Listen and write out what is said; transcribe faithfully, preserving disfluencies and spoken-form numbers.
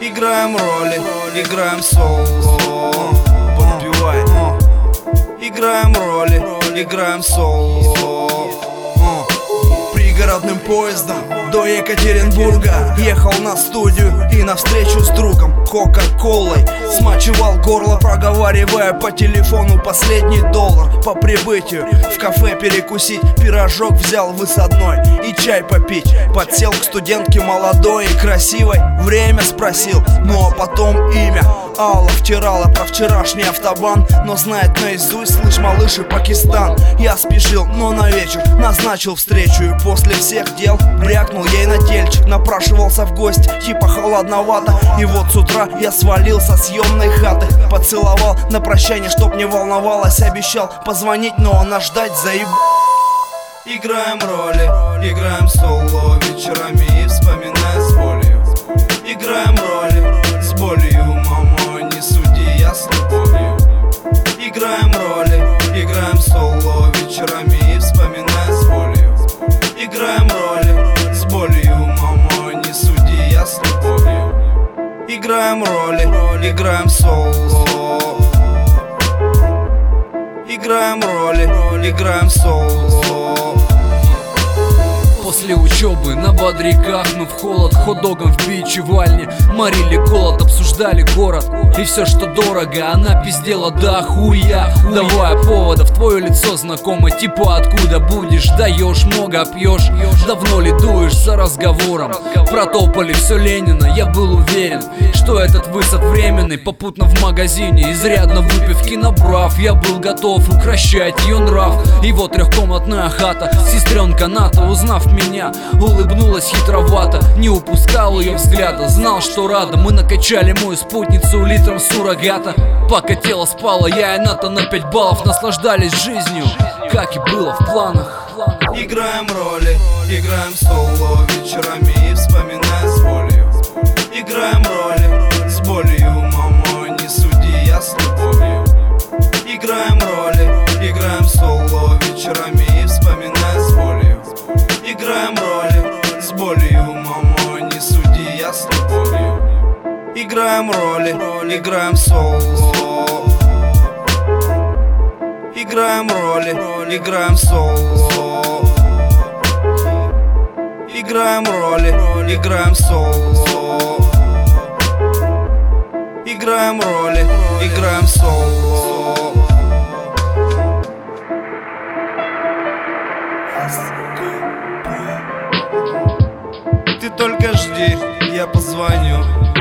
Играем роли, играем соло. Подпевай. Играем роли, играем соло. Пригородным поездом до Екатеринбурга ехал на студию и на встречу с другом Кока-колой смачивал горло, проговаривая по телефону последний доллар. По прибытию в кафе перекусить, пирожок взял высадной и чай попить. Подсел к студентке молодой и красивой, время спросил, ну а потом имя. Алла втирала про вчерашний автобан, но знает наизусть, слышь, малыш, и Пакистан. Я спешил, но на вечер назначил встречу, и после всех дел брякнул ей на тельчик. Напрашивался в гости, типа холодновато, и вот с утра я свалил со съемной хаты. Поцеловал на прощание, чтоб не волновалась, обещал позвонить, но она ждать заеб... Играем роли, играем соло вечерами и вспоминая с болью. Играем роли с болью, мамо, не суди, я с любовью. Играем роли, играем соло вечерами и вспоминая с болью. Играем роли с болью, мамо, не суди, я с любовью. Играем роли, играем соло. Играем роли, играем соло. После учебы на бодряках мы в холод хот-догом в бичевальне морили голод, обсуждали город и все, что дорого. Она пиздела да хуя, давая поводов. Твое лицо знакомо, типа откуда будешь, даешь много, пьешь. Давно ли дуешь за разговором? Протопали все Ленина, я был уверен, что этот высад временный. Попутно в магазине, изрядно выпивки набрав, я был готов укращать ее нрав. И вот трехкомнатная хата, сестренка Ната, узнав меня, улыбнулась хитровато. Не упускал ее взгляда, знал, что рада. Мы накачали мою спутницу литром суррогата. Пока тело спало, я и Ната на пять баллов наслаждались жизнью, как и было в планах. Играем роли, играем соло вечерами и вспоминая с болью. Играем роли с болью, мамо, не суди, я с любовью. Играем роли, играем соло вечерами и вспоминая с болью. Играем роли с болью, мамо, не суди, я с любовью. Играем роли, играем соло. Играем роли, играем соло. Играем роли, играем соло. Играем роли, играем соло. Ты только жди, я позвоню.